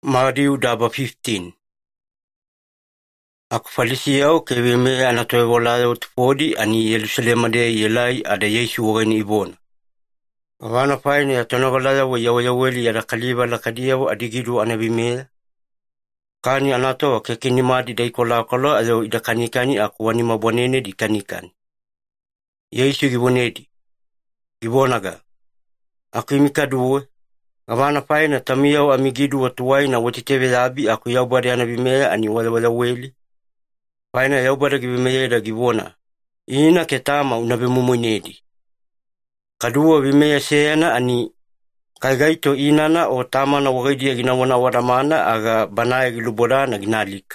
Matthew daba 15. Akufalisiao keweme anatoe walayo tupodi ani Yerusalema de yelai ada Yesu wagani ibona. Wana faini ya tonogolaya wa yaweli ya kaliba la kadiyawo adigidu anabimea. Kani anato kekini madi da ikola kolo ayo idakanikani akuwani mabwanene di kanikani. Yesu gibonedi. Gibonaga. Akimika duwe. Gavana faina tamiyao amigidu watuwai na watitewe labi aku yaubari anabimea ani wala weli. Faina yaubari gibimea da gibona. Ina ketama unabimumwenedi. Kaduwa bimea seyana ani kaigaito inana o tamana wagaidia ginawana waramana aga banaya gilubora na ginalika.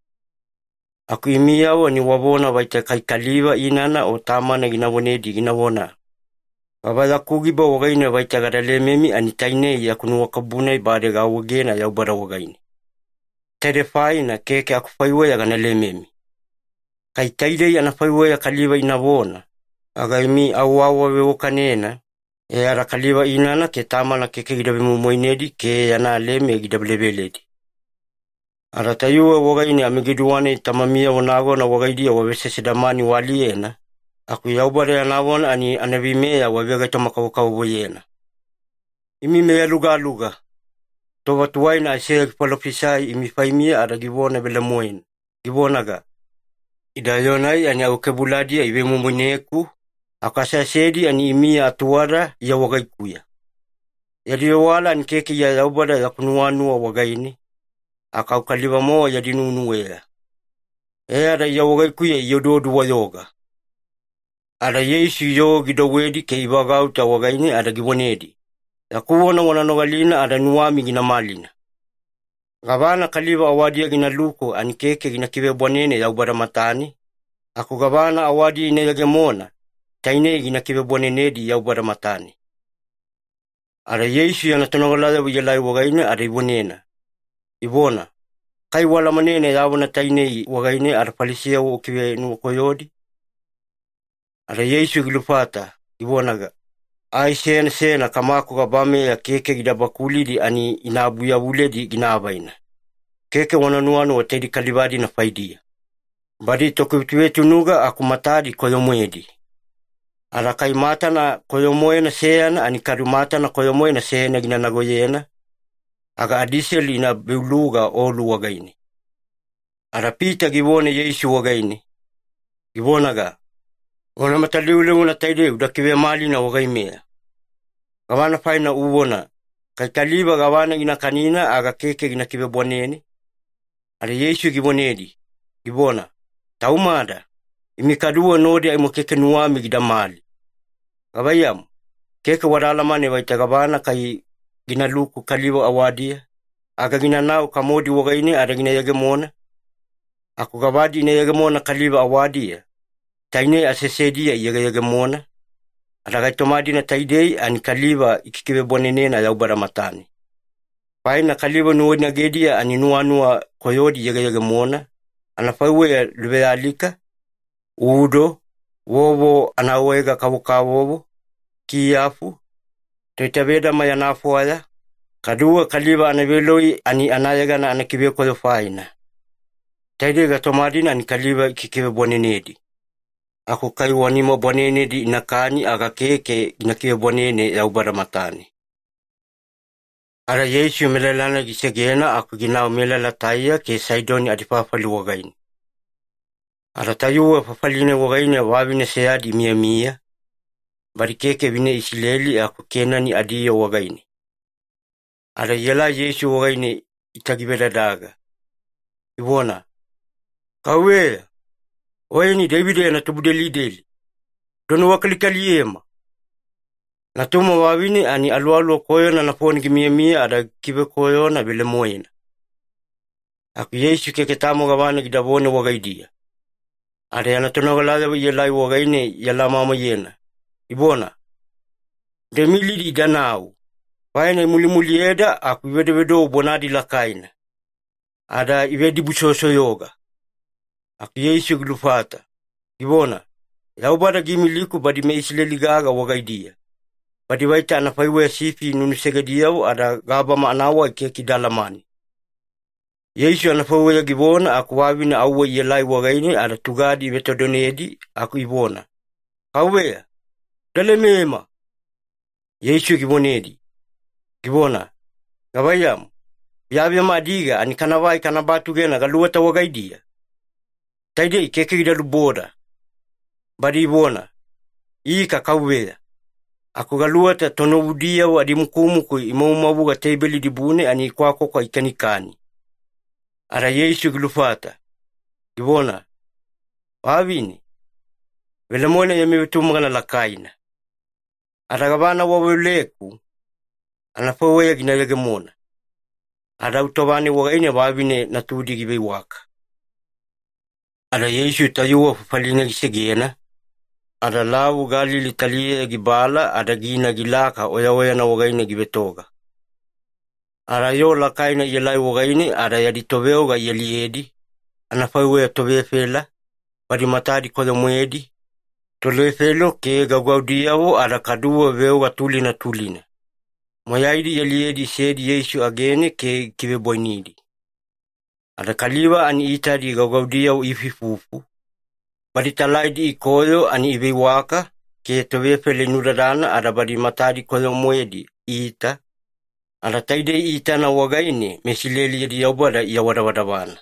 Aku imiyao ni wabona waita kaikaliwa inana o tamana ginawonedi ginawona. Wabala kugiba wagaina waita gadalememi ani taine ya kunu wakabuna ibade ga wagena ya ubara wagaini. Terefai na keke akufaiwe ya ganalememi. Kaitaide ya nafaiwe ya kaliwa inawona. Aga imi awawa wewokanena. E ara kaliwa inana ke tamana keke gidabimu moinedi ke yana leme gidablebeledi. Ara tayuwa wagaini amigiduwane tamamia wanago na wagaidia wawese sidamani waliena. Aku yaubare yanawona ani anabimea wavega tomakawakawo yena. Imi mea luga. Towa tuwaina asea kipalopisai imi faimia ara gibona bela moin. Gibonaga. Idayonai ani awakebuladia iwe mumuneku. Akasa sedi ani imia atuara ya wagaikuya. Yadiyowala ani keke ya yaubare ya kunuanua wagaini. Akaukaliwa moa yadinunuwea. Ara ya wagaikuya yododu wa yoga. Ara Yesu yo gidawedi ke ibagauta wagaini ara gibonedi. Ya kuwana wananogalina ara nuwami gina malina. Gavana kaliwa awadia gina luko ani keke gina kiwe bwanene ya ubara matani. Aku gavana awadi ine yagemona. Taine gina kiwe bwanenedi ya ubara matani. Ara Yesu ya natonogolaya wiyalai wagaini ara ibonena. Ibona. Kai wala manene ya wana taine wagaini ara palisia ukiwe nukoyodi. Ara Yesu gilupata, ibonaga. Ai sena kamako gabame ya keke gidabakulidi ani inabuya uledi ginabaina. Keke wananuano watedi kalibadi na faidia. Badi tokutuwetu nuga akumatadi koyomwedi. Ara kaimata na koyomoe na seyana ani karumata na koyomoe na seyana ginanagoyena. Aga adiseli ina beuluga olu wagaini. Ara pita gibone Yesu wagaini. Gibonaga. Wana mataliule una taide udakiwe mali na wagaimea. Gavana faina uwona. Kaikaliba gavana gina kanina aga keke gina kiwe bwanene. Ara Yesu gibonedi. Gibona. Taumada. Imikaduwa nodi aimo keke nuwami gida mali. Gavayamu. Keke wadalamane waita gavana kai gina luku kaliba awadia. Aga gina nao kamodi wagaine ara gina yagemona. Aku gavadi ina yagemona kaliba awadia. Taine asesedia yagemona. Aragaitomadi na taidei ani kaliba ikikiwe bwanene na yaubara matani. Paina kaliba nuwe na gedia ani nuanua koyodi yagemona. Anafaiwe ya lubealika. Udo. Wobo anawega kawobo. Kiyafu. Toitabeda mayanafu aya. Kaduwa kaliba anabeloi ani anayaga na anakiwe koyo faina. Taide gatomadi na ani kaliba ikikiwe bwanenedi. Aku kai wanimo bwanene di inakani aga keke inakiwe bwanene ya ubara matani. Ara Yesu melelana gisegena aku ginao melela taya ke Saidoni adipafali wagaini. Ara tayuwa papaline wagaini wabine seyadi mia. Bari keke bine Isileli aku kenani adiyo wagaini. Ara yela Yesu wagaini itagibeda daga. Ibona. Kawea. Oeni David ya natubudeli deli. Dono wakalikali yema. Natuma wawini ani alualu koyo na naponi kimia ada kibe koyo na bile moyena. Aku Yesu keke tamo gavana gidabone wagaidia. Ada ya natonogolaya wiyalai wagaine yala mama yena. Ibona. Demili di danau. Paina mulimuli eda aku iwedewedo ubonadi lakaina. Ada iwedi busoso yoga. Aku Yesu gilufata. Gibona. Yaubara gimiliku badi meisileli gaga wagaidia. Badi waita anafaiwe sifi nunusegadiyau ada gaba maanawa keki dalamani. Yesu anafauya gibona aku wavina auwa yelai wagaine ada tugadi betodonedi aku ibona. Kauwea, dale mema. Yesu gibonedi. Gibona, gawayam, biabia madiga ani kanawai kanabatu gena galuata wagaidia. Taide keke gidalu boda. Badi ibona, ika kauwea. Aku galuata tono udia wa adimukumuku imaumabuga teibeli dibune ani kwako kwa ikanikani. Ara Yesu gilufata. Gibona, wavini, velemona yamebetumagana lakaina. Ara gabana waweleku, anafawaya ginayagemona. Ara utobani wagaine wavine natudi gibe waka. Ara Yesu tayuwa fufalina gisegena. Ada lawu gali litalie gibala ada gina gilaka oya na wagaine gibetoga. Ara yo lakaina yelai wagaine ada yadi tobeo ga yeliedi. Anafaiwe tobe fela. Badi matadi kodo mwedi. Tole felo ke gagaudiawo ada kaduwa veo ga tulina. Moyaidi yeliedi sedi Yesu agene ke kibe boinidi. Ada kaliwa ani itadi gagaudiawo ififufu. Badi talaidi ikoyo ani ibe waka ke tobe fele nuradana ada badi matadi kodo mwedi ita. Ada taide ita na wagaine mesileli yedi yaubada iya wadawana.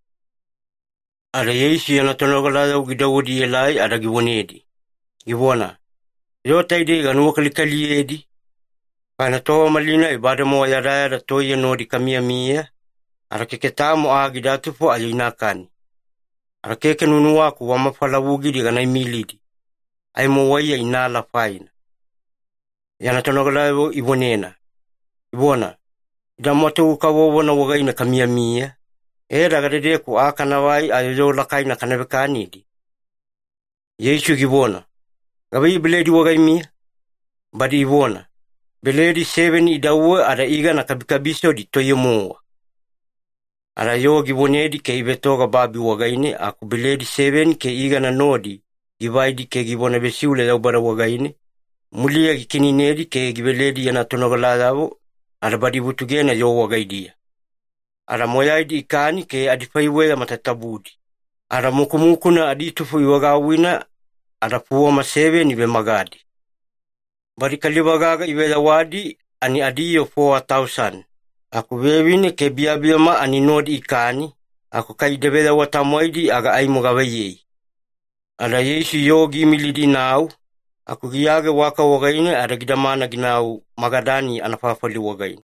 Ada Yesu yana tonogalada ugidawodi yelai ada gibonedi. Gibona, yo taide ganuwa kalikali yedi. Pana towa malina ibada mo yadaya da toye nodi kamia. Ada keketamo agidatupo ayinakani. Ada keke nunuwaku wamafala wugidi gana imilidi. Ay mo waya inala faina. Yana tonogalada ibonena. Ibona, idamoto ukawona wagaina kamia. Dagadede ku akanawai ayo lakaina kanabekanidi. Yesu gibona. Gabai beledi wagaimia. Badi ibona. Beledi 7 idawa ada iga na kabikabiso di toyemoa. Ada yo gibonedi ke ibetoga babi wagaine aku beledi 7 ke iga na nodi. Givaidi ke gibona besiule yaubara wagaine. Mulia gikininedi ke gibeledi yana tonogaladavo. Ada badi butugena yo wagaidia. Ada moyaidi ikani ke adifaiwe ya matatabudi. Ada mukumukuna aditufu iwagawina. Ada puwa 7 ibe magadi. Badi kalibagaga ibe wadi ani adiyo 4,000. Aku wewine ke biabiyama ani nodi ikani. Aku kaidebeda watamoidi aga aimugawayei. Ada Yesu yogi milidi nau. Aku giyage waka wagaine ada gidamana ginau magadani anafafali wagaine.